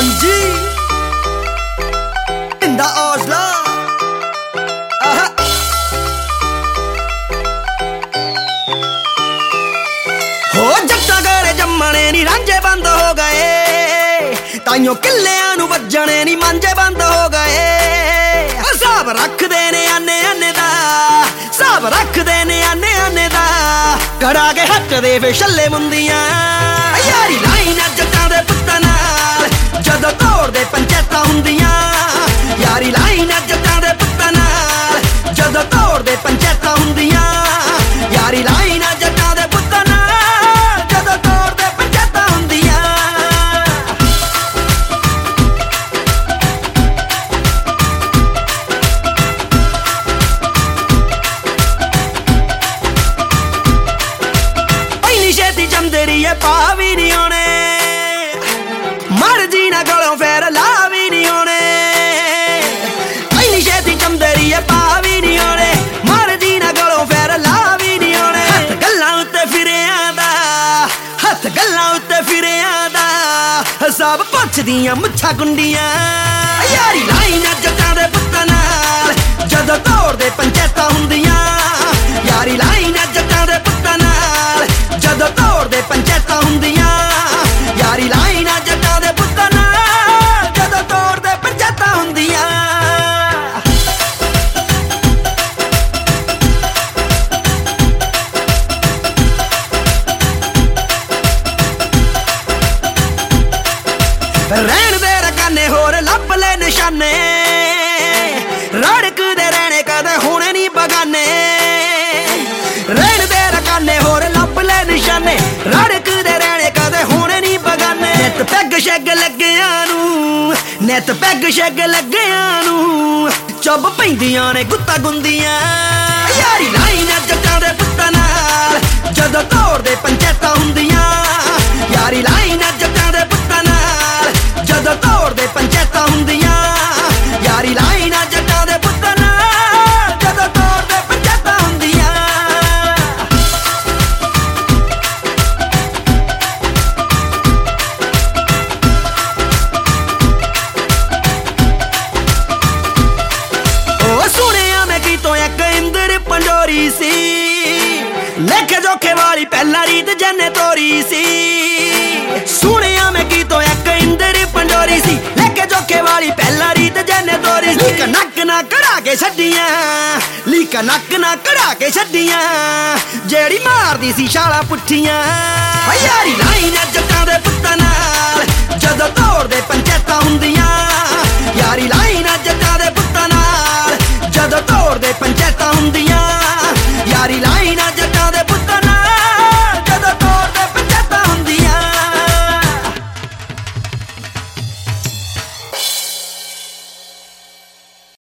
Anji in the Oslo. हो जट्टा गले जम्मने नी रांझे बंद हो गए, ताइयों किल्लियां नू वज्जणे नी मांझे बंद हो गए। हिसाब रखदे ने आने आने दा, हिसाब रखदे ने आने आने दा, कड़ा के हटदे वे छल्ले मुंदियां। यारी लाई ना जट्टां दे पुत्तां नाल जदों तोड़दे पंचायतां हुंदियां। यारी लाई ना जट्टां दे पुत्तां नाल जदों तोड़दे पंचायतां हुंदियां। यारी लाई ना जट्टां दे पुत्तां नाल जदों तोड़दे पंचायतां हुंदियां। इन्नी छेती चमदरी पा भी नहीं आने, मर्जी ना गलों फेर ला भी नहीं आने। इन्नी छेती चमदरी पा भी नहीं आने, मर्जी ना गलों फेर ला भी नहीं आने। हथ गल्लां उत्ते फिरियां दा, हथ गल्लां उत्ते फिरियां दा, हिसाब पुछदियां मुच्छां गुंडियां। यारी लाई ना जट्टां दे पुत्तां नाल जदों तोड़दे पंचायतां हुंदियां। यारी लाई ना जट्टां दे पुत्तां नाल जदों तोड़दे पंचायतां हुंदियां। यारी लाई ना जट्टां दे पुत्तां नाल जदों तोड़दे पंचायतां हुंदियां। रहण दे रकाने होर लभ ले निशाने, रड़कदे रहने कदे होने नी बगाने। रहण दे रकाने होर लभ ले निशाने, रड़कदे रहने कदे होने नी बगाने। नित पैग शैग लग्गियां नू, नित पैग शैग लग्गियां नू, चुभ पैंदियां ने गुत्ता गुंदियां। यारी लाई ना जट्टां दे पुत्तां नाल जदों तोड़दे पंचायतां हुंदियां। यारी लाई ना जट्टां दे पुत्तां नाल जदों तोड़दे पंचायतां हुंदियां। यारी लाई ना जट्टां दे पुत्तां नाल जदों तोड़दे पंचायतां हुंदियां। ओ सुनिया मैं कीतों एक इंद्र पंडोरी सी, लेखे जोखे वाली पहला रीत जन्ने तोरी सी। सुनिया मैं कीतों एक इंद्र पंडोरी सी, लेखे जोखे वाली पहला रीत जन्ने तोरी सी। लीक नक ना कड़ा के छड्डियां, लीक नक ना कड़ा के छड्डियां, जेड़ी मारदी सी छालां पुट्ठियां। यारी लाई ना जट्टां दे पुत्तां नाल जदों तोड़दे पंचायतां हुंदियां।